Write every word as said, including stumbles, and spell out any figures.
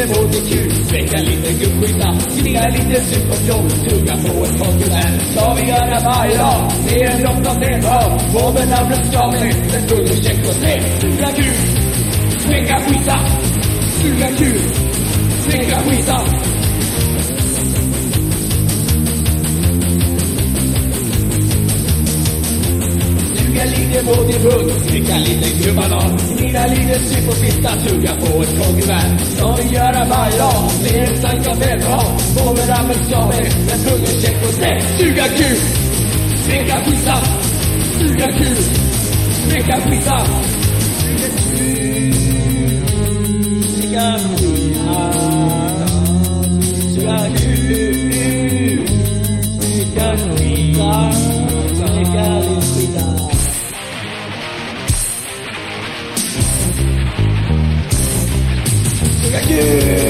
lite må det kul, väcka lite gubbskita, skriva lite superfjoll, tugga på ett konkurrent. Ska vi göra varje dag, det är en doft av det bra. Våben av röststaven, den skulle check och se. Suga kul, väcka skita, suga kul, väcka skita. Suga lite modig hund, dricka lite grubbanan, skriva lite superfitta, tugga på ett konkurrent. Ska vi göra varje dag, det är en stank av det bra. Våben av röststaven, den skulle check och se. Suga kul, väcka skita, suga kul, väcka skita. Suga kul, väcka skita, suga kul, väcka skita, väcka skita. Suga kul.